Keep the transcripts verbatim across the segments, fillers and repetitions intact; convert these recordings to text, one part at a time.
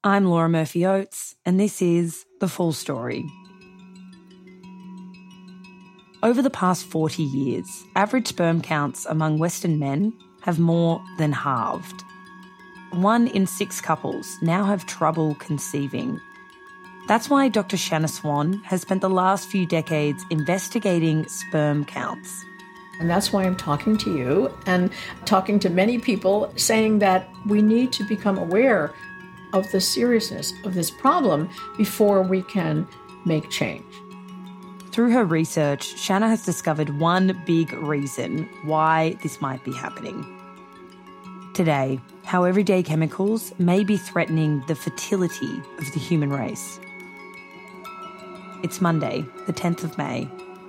I'm Laura Murphy-Oates, and this is The Full Story. Over the past forty years, average sperm counts among Western men have more than halved. One in six couples now have trouble conceiving. That's why Doctor Shanna Swan has spent the last few decades investigating sperm counts. And that's why I'm talking to you and talking to many people, saying that we need to become aware of the seriousness of this problem before we can make change. Through her research, Shanna has discovered one big reason why this might be happening. Today, how everyday chemicals may be threatening the fertility of the human race. It's Monday, the tenth of May.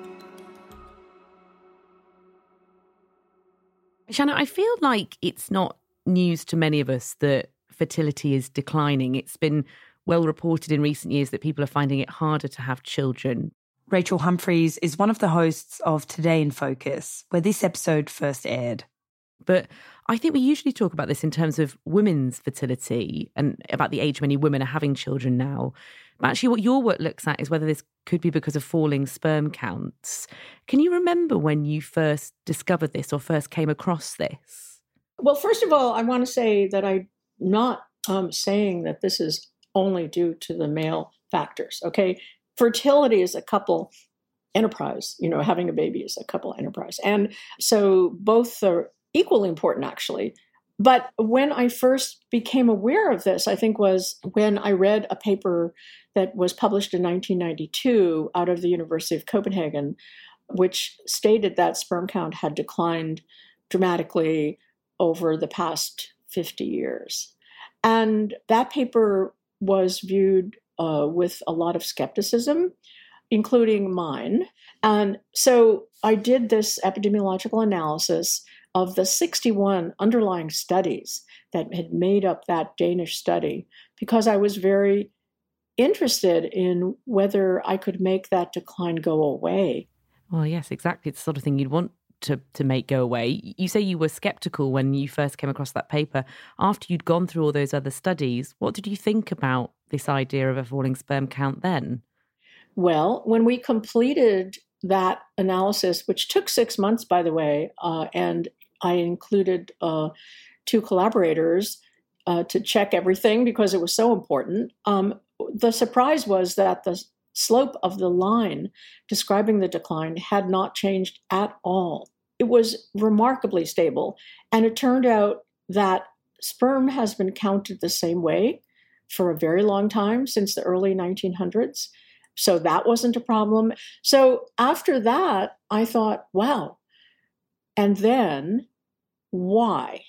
Shanna, I feel like it's not news to many of us that fertility is declining. It's been well reported in recent years that people are finding it harder to have children. Rachel Humphreys is one of the hosts of Today in Focus, where this episode first aired. But I think we usually talk about this in terms of women's fertility and about the age many women are having children now. But actually what your work looks at is whether this could be because of falling sperm counts. Can you remember when you first discovered this or first came across this? Well, first of all, I want to say that I'm not um, saying that this is only due to the male factors, okay? Fertility is a couple enterprise, you know, having a baby is a couple enterprise. And so both are equally important, actually. But when I first became aware of this, I think was when I read a paper that was published in nineteen ninety-two out of the University of Copenhagen, which stated that sperm count had declined dramatically over the past fifty years. And that paper was viewed uh, with a lot of skepticism, including mine. And so I did this epidemiological analysis of the sixty-one underlying studies that had made up that Danish study, because I was very interested in whether I could make that decline go away. Well, yes, exactly. It's the sort of thing you'd want to, to make go away. You say you were skeptical when you first came across that paper. After you'd gone through all those other studies, what did you think about this idea of a falling sperm count then? Well, when we completed that analysis, which took six months, by the way, uh, and I included uh, two collaborators uh, to check everything because it was so important. Um, the surprise was that the slope of the line describing the decline had not changed at all. It was remarkably stable. And it turned out that sperm has been counted the same way for a very long time, since the early nineteen hundreds. So that wasn't a problem. So after that, I thought, wow. And then why?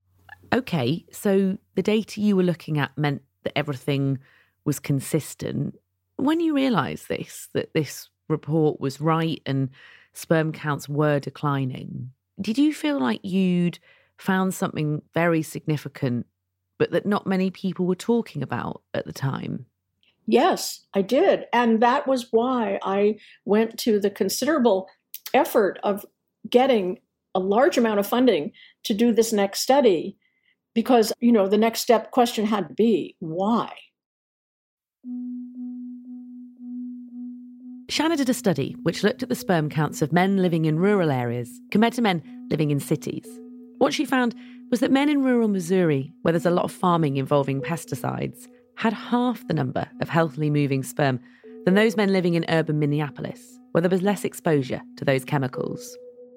Okay, so the data you were looking at meant that everything was consistent. When you realised this, that this report was right and sperm counts were declining, did you feel like you'd found something very significant, but that not many people were talking about at the time? Yes, I did. And that was why I went to the considerable effort of getting a large amount of funding to do this next study, because, you know, the next step question had to be, why? Shanna did a study which looked at the sperm counts of men living in rural areas compared to men living in cities. What she found was that men in rural Missouri, where there's a lot of farming involving pesticides, had half the number of healthily moving sperm than those men living in urban Minneapolis, where there was less exposure to those chemicals.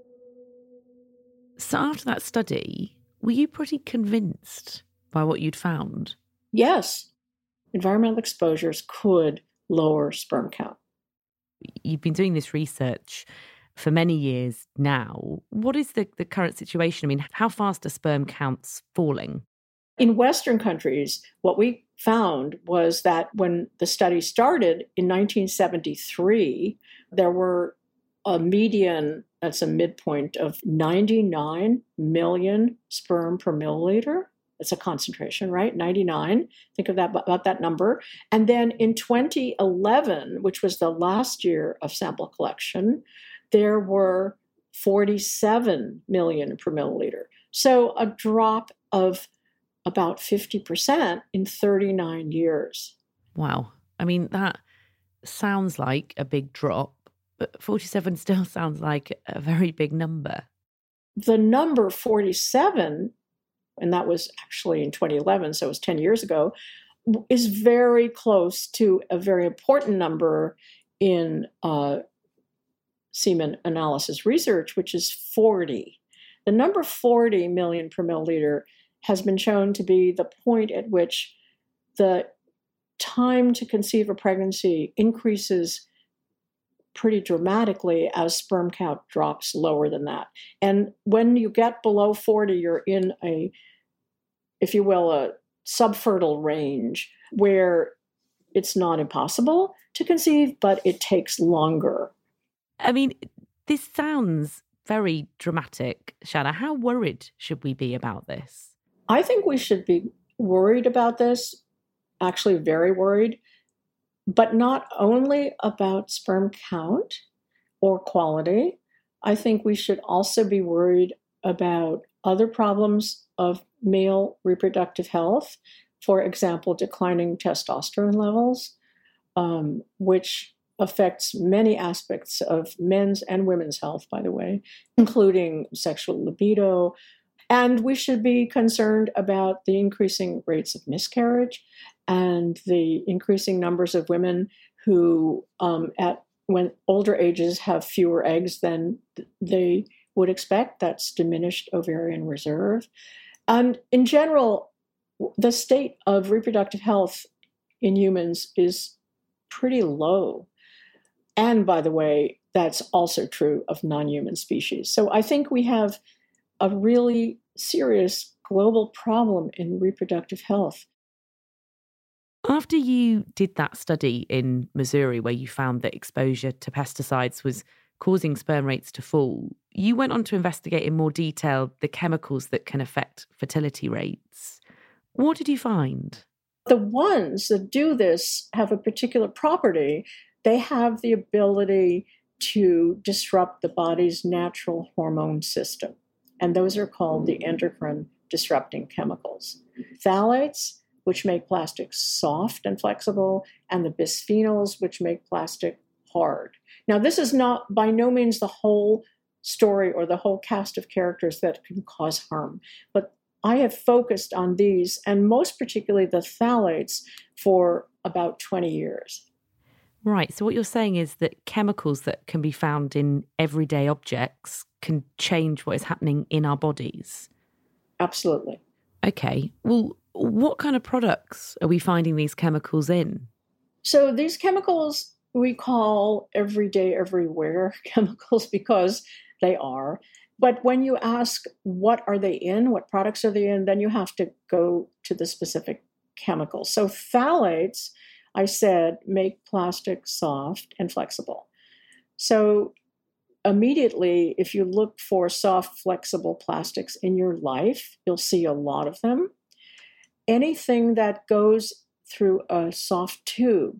So after that study, were you pretty convinced by what you'd found? Yes. Environmental exposures could lower sperm count. You've been doing this research for many years now. What is the, the current situation? I mean, how fast are sperm counts falling? In Western countries, what we found was that when the study started in nineteen seventy-three, there were a median, that's a midpoint, of ninety-nine million sperm per milliliter. It's a concentration, right? ninety-nine. Think of that, about that number. And then in twenty eleven, which was the last year of sample collection, there were forty-seven million per milliliter. So a drop of about fifty percent in thirty-nine years. Wow. I mean, that sounds like a big drop, but forty-seven still sounds like a very big number. The number forty-seven, and that was actually in twenty eleven, so it was ten years ago, is very close to a very important number in uh, semen analysis research, which is forty. The number forty million per milliliter has been shown to be the point at which the time to conceive a pregnancy increases pretty dramatically as sperm count drops lower than that. And when you get below forty, you're in a, if you will, a subfertile range where it's not impossible to conceive, but it takes longer. I mean, this sounds very dramatic, Shanna. How worried should we be about this? I think we should be worried about this, actually very worried, but not only about sperm count or quality. I think we should also be worried about other problems of male reproductive health, for example, declining testosterone levels, um, which affects many aspects of men's and women's health, by the way, including sexual libido. And we should be concerned about the increasing rates of miscarriage and the increasing numbers of women who, um, at when older ages, have fewer eggs than they would expect. That's diminished ovarian reserve. And in general, the state of reproductive health in humans is pretty low. And by the way, that's also true of non-human species. So I think we have a really serious global problem in reproductive health. After you did that study in Missouri where you found that exposure to pesticides was causing sperm rates to fall, you went on to investigate in more detail the chemicals that can affect fertility rates. What did you find? The ones that do this have a particular property. They have the ability to disrupt the body's natural hormone system. And those are called the endocrine disrupting chemicals. Phthalates, which make plastics soft and flexible, and the bisphenols, which make plastic hard. Now, this is not by no means the whole story or the whole cast of characters that can cause harm, but I have focused on these, and most particularly the phthalates, for about twenty years. Right. So what you're saying is that chemicals that can be found in everyday objects can change what is happening in our bodies. Absolutely. Okay. Well, what kind of products are we finding these chemicals in? So these chemicals we call everyday, everywhere chemicals because they are. But when you ask what are they in, what products are they in, then you have to go to the specific chemicals. So phthalates, I said, make plastic soft and flexible. So immediately, if you look for soft, flexible plastics in your life, you'll see a lot of them. Anything that goes through a soft tube,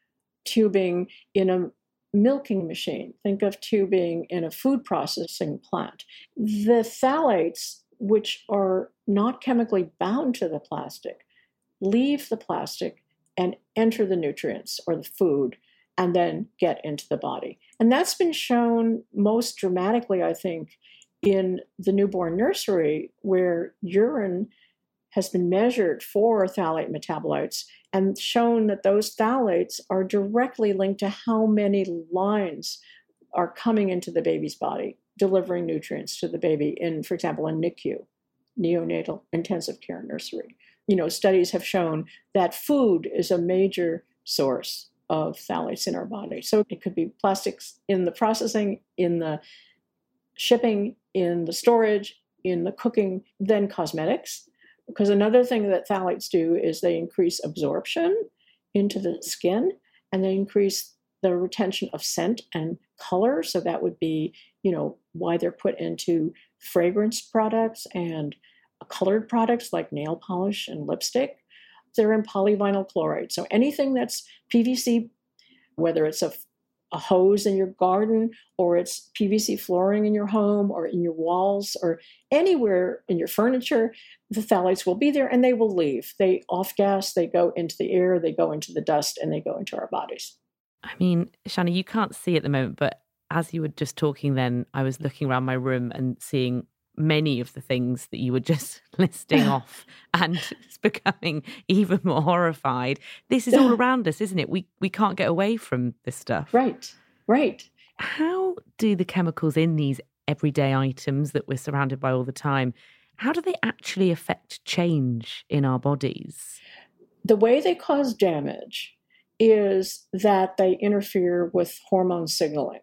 tubing in a milking machine, think of tubing in a food processing plant. The phthalates, which are not chemically bound to the plastic, leave the plastic and enter the nutrients or the food and then get into the body. And that's been shown most dramatically, I think, in the newborn nursery, where urine has been measured for phthalate metabolites and shown that those phthalates are directly linked to how many lines are coming into the baby's body, delivering nutrients to the baby in, for example, a N I C U, neonatal intensive care nursery. You know, studies have shown that food is a major source of phthalates in our body. So it could be plastics in the processing, in the shipping, in the storage, in the cooking, then cosmetics. Because another thing that phthalates do is they increase absorption into the skin, and they increase the retention of scent and color. So that would be, you know, why they're put into fragrance products and colored products like nail polish and lipstick. They're in polyvinyl chloride. So anything that's P V C, whether it's a a hose in your garden, or it's P V C flooring in your home or in your walls or anywhere in your furniture, the phthalates will be there and they will leave. They off-gas, they go into the air, they go into the dust, and they go into our bodies. I mean, Shanna, you can't see at the moment, but as you were just talking then, I was looking around my room and seeing many of the things that you were just listing off, and it's becoming even more horrified. This is all around us, isn't it? We we can't get away from this stuff. Right, right. How do the chemicals in these everyday items that we're surrounded by all the time, how do they actually affect change in our bodies? The way they cause damage is that they interfere with hormone signaling.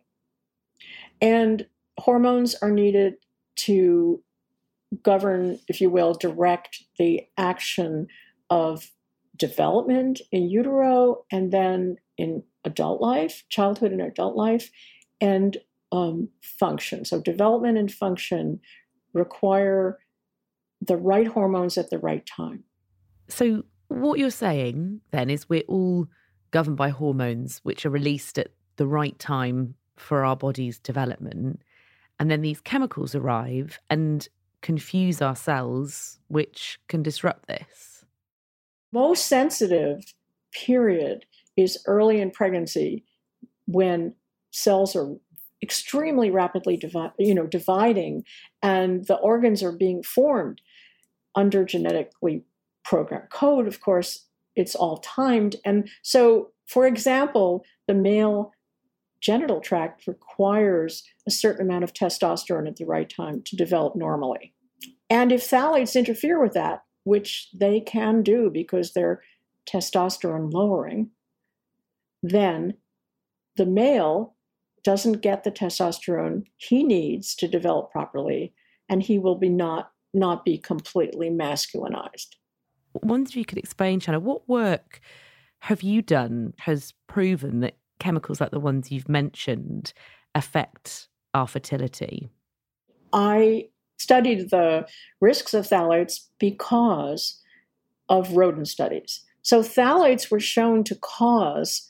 And hormones are needed to govern, if you will, direct the action of development in utero and then in adult life, childhood and adult life, and um, function. So development and function require the right hormones at the right time. So what you're saying then is we're all governed by hormones which are released at the right time for our body's development. And then these chemicals arrive and confuse our cells, which can disrupt this. Most sensitive period is early in pregnancy, when cells are extremely rapidly divi- you know, dividing, and the organs are being formed under genetically programmed code. Of course, it's all timed. And so, for example, the male genital tract requires a certain amount of testosterone at the right time to develop normally. And if phthalates interfere with that, which they can do because they're testosterone lowering, then the male doesn't get the testosterone he needs to develop properly, and he will be not, not be completely masculinized. I wonder if you could explain, Shanna, what work have you done has proven that chemicals like the ones you've mentioned affect our fertility? I studied the risks of phthalates because of rodent studies. So phthalates were shown to cause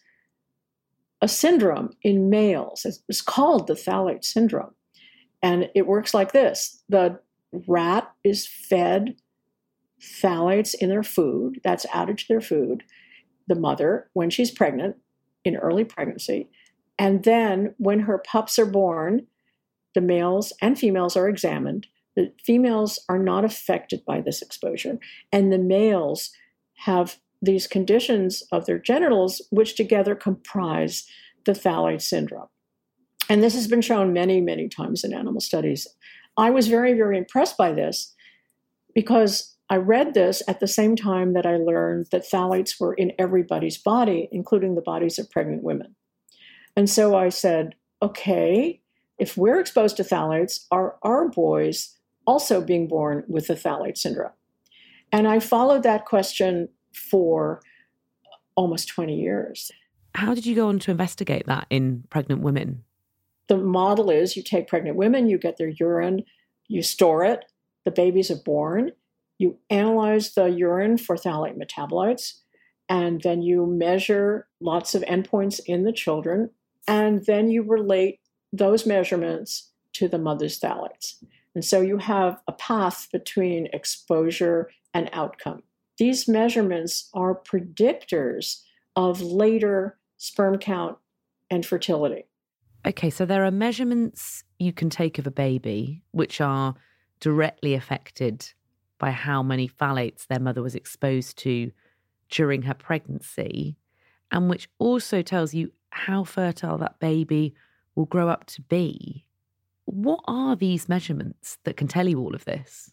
a syndrome in males. It's called the phthalate syndrome. And it works like this. The rat is fed phthalates in their food. That's added to their food. The mother, when she's pregnant, in early pregnancy. And then when her pups are born, the males and females are examined. The females are not affected by this exposure. And the males have these conditions of their genitals, which together comprise the phthalate syndrome. And this has been shown many, many times in animal studies. I was very, very impressed by this because I read this at the same time that I learned that phthalates were in everybody's body, including the bodies of pregnant women. And so I said, okay, if we're exposed to phthalates, are our boys also being born with the phthalate syndrome? And I followed that question for almost twenty years. How did you go on to investigate that in pregnant women? The model is you take pregnant women, you get their urine, you store it, the babies are born. You analyze the urine for phthalate metabolites, and then you measure lots of endpoints in the children, and then you relate those measurements to the mother's phthalates. And so you have a path between exposure and outcome. These measurements are predictors of later sperm count and fertility. Okay, so there are measurements you can take of a baby which are directly affected by how many phthalates their mother was exposed to during her pregnancy, and which also tells you how fertile that baby will grow up to be. What are these measurements that can tell you all of this?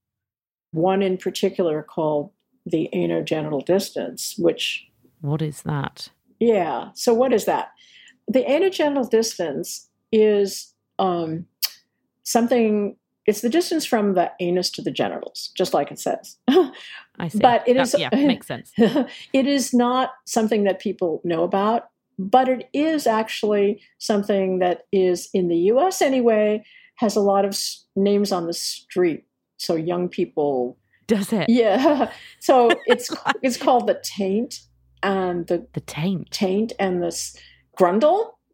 One in particular called the anogenital distance, which... What is that? Yeah, so what is that? The anogenital distance is um, something... It's the distance from the anus to the genitals, just like it says. I see. But it is, that, yeah, makes sense. It is not something that people know about, but it is actually something that is, in the U S anyway, has a lot of names on the street. So young people... Does it? Yeah. So it's it's called the taint and the... The taint. Taint and the grundle.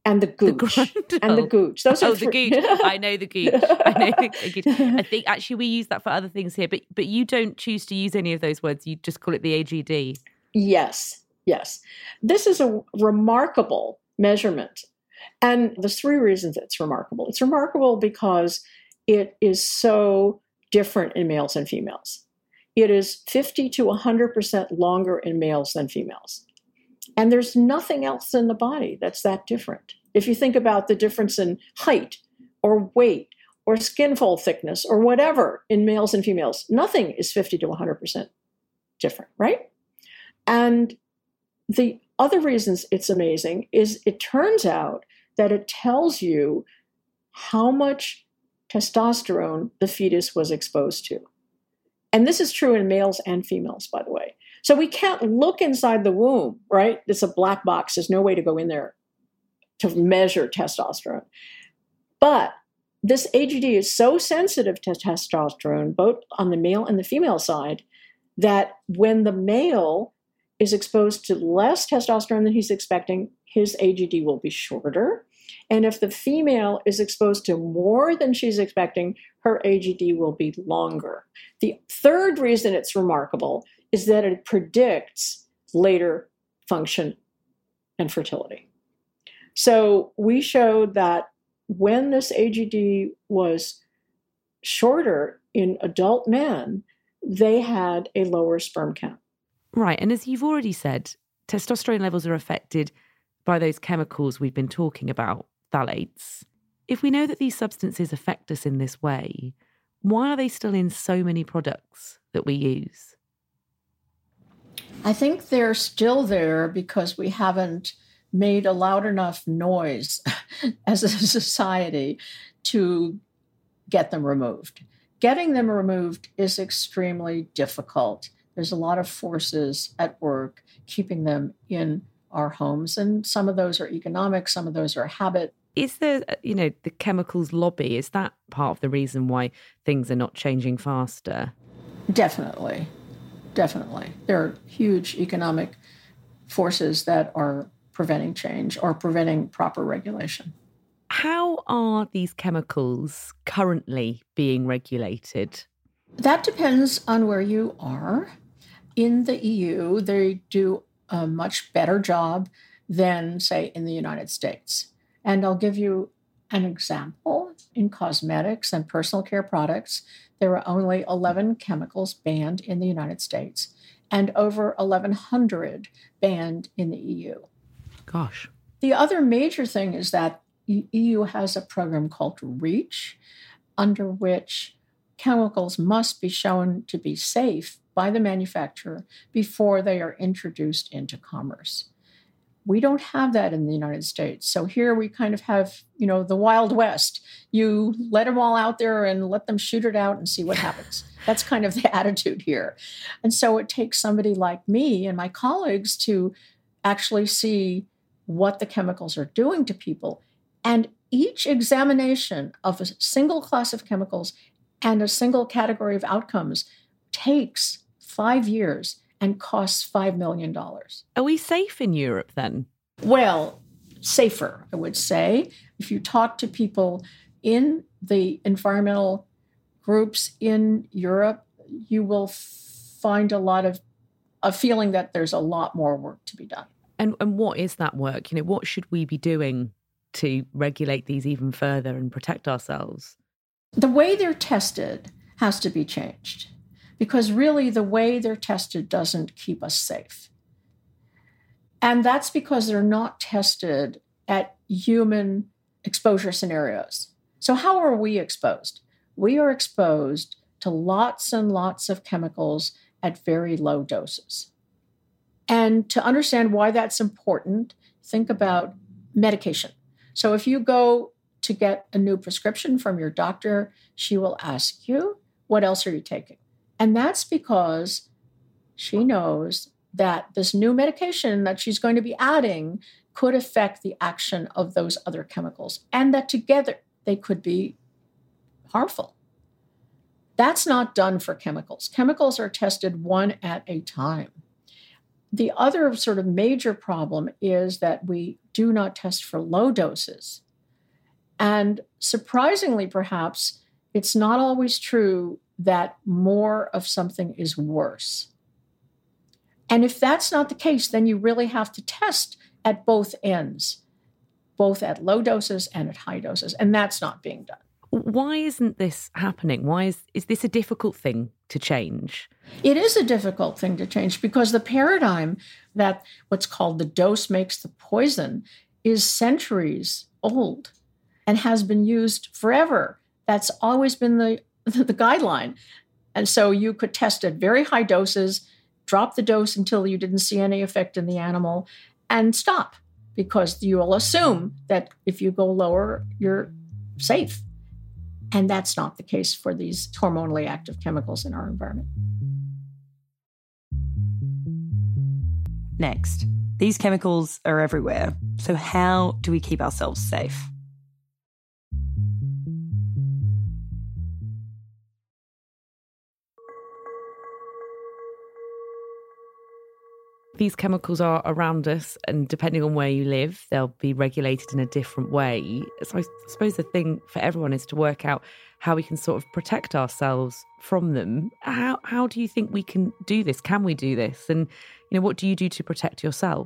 and the gooch. The and the gooch. Those are oh, three. the gooch. I know the gooch. I know the gooch. I think actually we use that for other things here, but but you don't choose to use any of those words. You just call it the A G D. Yes, yes. This is a remarkable measurement. And there's three reasons it's remarkable. It's remarkable because it is so different in males and females. It is fifty to one hundred percent longer in males than females. And there's nothing else in the body that's that different. If you think about the difference in height or weight or skin fold thickness or whatever in males and females, nothing is fifty to one hundred percent different, right? And the other reasons it's amazing is it turns out that it tells you how much testosterone the fetus was exposed to. And this is true in males and females, by the way. So we can't look inside the womb, right? It's a black box. There's no way to go in there to measure testosterone. But this A G D is so sensitive to testosterone, both on the male and the female side, that when the male is exposed to less testosterone than he's expecting, his A G D will be shorter. And if the female is exposed to more than she's expecting, her A G D will be longer. The third reason it's remarkable is that it predicts later function and fertility. So we showed that when this A G D was shorter in adult men, they had a lower sperm count. Right. And as you've already said, testosterone levels are affected by those chemicals we've been talking about, phthalates. If we know that these substances affect us in this way, why are they still in so many products that we use? I think they're still there because we haven't made a loud enough noise as a society to get them removed. Getting them removed is extremely difficult. There's a lot of forces at work keeping them in our homes, and some of those are economic, some of those are habit. Is there, you know, the chemicals lobby, is that part of the reason why things are not changing faster? Definitely. Definitely. There are huge economic forces that are preventing change or preventing proper regulation. How are these chemicals currently being regulated? That depends on where you are. In the E U, they do a much better job than, say, in the United States. And I'll give you an example. In cosmetics and personal care products, there are only eleven chemicals banned in the United States and over eleven hundred banned in the E U. Gosh. The other major thing is that the E U has a program called REACH, under which chemicals must be shown to be safe by the manufacturer before they are introduced into commerce. We don't have that in the United States. So here we kind of have, you know, the Wild West. You let them all out there and let them shoot it out and see what happens. That's kind of the attitude here. And so it takes somebody like me and my colleagues to actually see what the chemicals are doing to people. And each examination of a single class of chemicals and a single category of outcomes takes five years and costs five million dollars. Are we safe in Europe then? Well, safer, I would say. If you talk to people in the environmental groups in Europe, you will find a lot of a feeling that there's a lot more work to be done. And and what is that work? You know, what should we be doing to regulate these even further and protect ourselves? The way they're tested has to be changed, because really the way they're tested doesn't keep us safe. And that's because they're not tested at human exposure scenarios. So how are we exposed? We are exposed to lots and lots of chemicals at very low doses. And to understand why that's important, think about medication. So if you go to get a new prescription from your doctor, she will ask you, what else are you taking? And that's because she knows that this new medication that she's going to be adding could affect the action of those other chemicals, and that together they could be harmful. That's not done for chemicals. Chemicals are tested one at a time. The other sort of major problem is that we do not test for low doses. And surprisingly, perhaps, it's not always true that more of something is worse. And if that's not the case, then you really have to test at both ends, both at low doses and at high doses. And that's not being done. Why isn't this happening? Why is, is this a difficult thing to change? It is a difficult thing to change because the paradigm that what's called the dose makes the poison is centuries old and has been used forever. That's always been the, the guideline. And so you could test at very high doses, drop the dose until you didn't see any effect in the animal, and stop, because you will assume that if you go lower, you're safe. And that's not the case for these hormonally active chemicals in our environment. Next, these chemicals are everywhere. So how do we keep ourselves safe? These chemicals are around us, and depending on where you live, they'll be regulated in a different way. So I suppose the thing for everyone is to work out how we can sort of protect ourselves from them. How how do you think we can do this? Can we do this? And, you know, what do you do to protect yourself?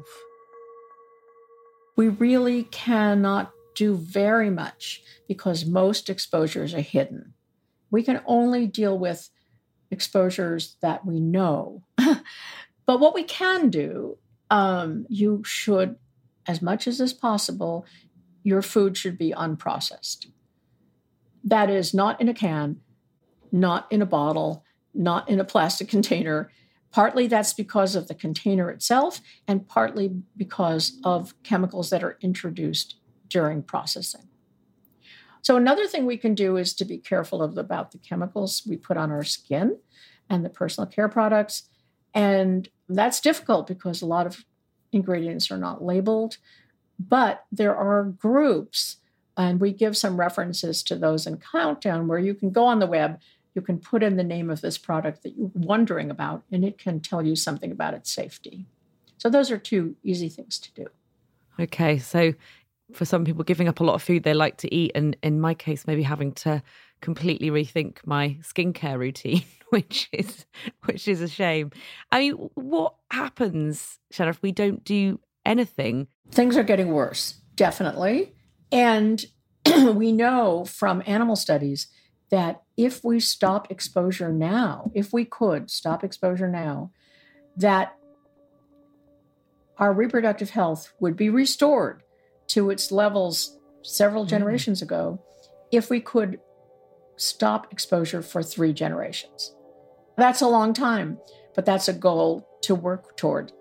We really cannot do very much because most exposures are hidden. We can only deal with exposures that we know. But what we can do, um, you should, as much as is possible, your food should be unprocessed. That is, not in a can, not in a bottle, not in a plastic container. Partly that's because of the container itself, and partly because of chemicals that are introduced during processing. So another thing we can do is to be careful of, about the chemicals we put on our skin and the personal care products. And that's difficult because a lot of ingredients are not labeled. But there are groups, and we give some references to those in Countdown, where you can go on the web, you can put in the name of this product that you're wondering about, and it can tell you something about its safety. So those are two easy things to do. Okay, so for some people, giving up a lot of food they like to eat, and in my case, maybe having to completely rethink my skincare routine, which is which is a shame. I mean, what happens, Shanna, if we don't do anything? Things are getting worse, definitely. And we know from animal studies that if we stop exposure now, if we could stop exposure now, that our reproductive health would be restored to its levels several generations mm. ago if we could stop exposure for three generations. That's a long time, but that's a goal to work toward.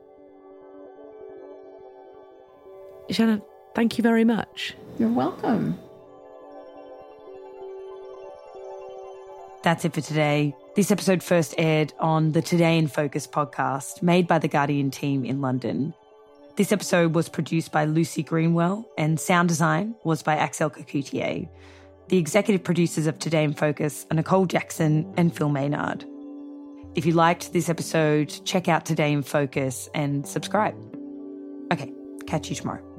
Shanna, thank you very much. You're welcome. That's it for today. This episode first aired on the Today in Focus podcast, made by the Guardian team in London. This episode was produced by Lucy Greenwell, and sound design was by Axel Cocoutier. The executive producers of Today in Focus are Nicole Jackson and Phil Maynard. If you liked this episode, check out Today in Focus and subscribe. Okay, catch you tomorrow.